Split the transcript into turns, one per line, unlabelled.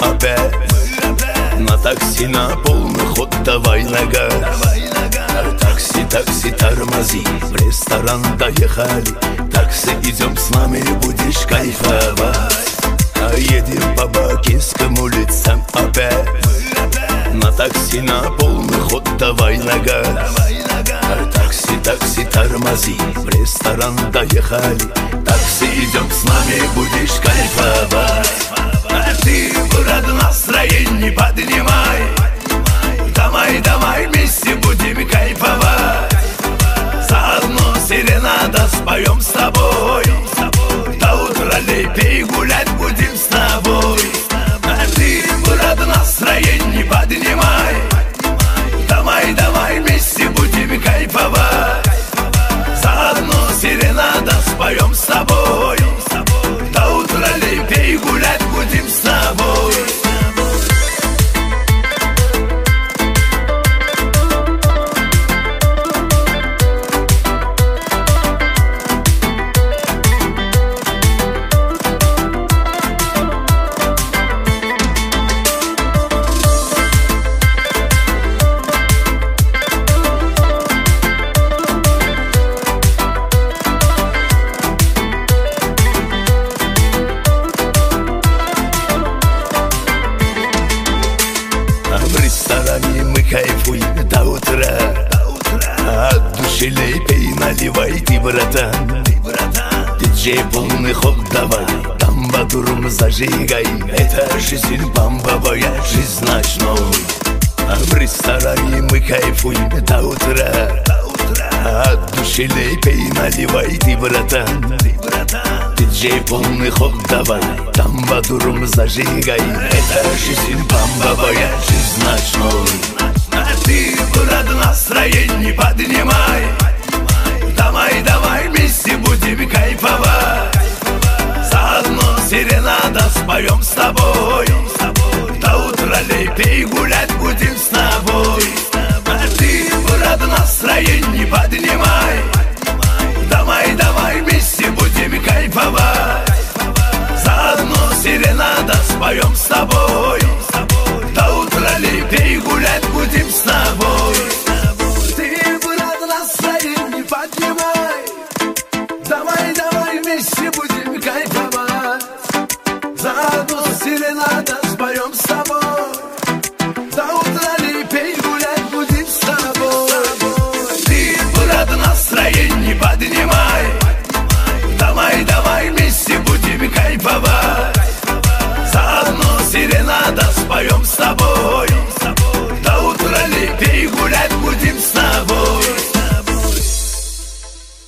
опять на такси на полный ход, давай на газ. Такси, такси, тормози, в ресторан доехали. Такси, идем с нами, будешь кайфовать. А едем по Бакинским улицам опять на такси на полный ход, давай на газ. Такси, такси, тормози, в ресторан доехали. Такси, идем с нами, будешь кайфовать. А ты, брат, настроение поднимай. Давай, давай, вместе будем кайфовать. Заодно серенада споем с тобой. До утра лепей гулять будем с тобой. А ты, брат, настроение поднимай. Давай, давай, вместе будем кайфовать. Заодно серенада споем с тобой. До утра лепей гулять будем с тобой. В ресторане мы кайфуем до утра. От души лепей наливай ты, братан. Диджей полный ход давай, тамбадурм зажигай. Это жизнь бомбовая, жизнь ночной. В ресторане мы кайфуем до утра. От души лепей наливай ты, братан. Диджей полный ход давай, тамбадурм зажигай. Это жизнь бомбовая, жизнь ночной. А ты, брат, настроение поднимай. Давай, давай, вместе будем кайфовать. Заодно серенада споем с тобой. До утра лепей гулять будем с тобой. А ты, брат, настроение поднимай. Давай, давай, вместе будем кайфовать. Заодно серенада споем с тобой. До утра лепей гулять будем с тобой. Ты, брат, настроение поднимай. Давай, давай, вместе будем кайфовать. Заодно серенада споем с тобой. До утра лепей гулять будем с тобой. Ты, брат, настроение поднимай. Давай, давай, вместе будем кайфовать. Заодно серенада споем с тобой.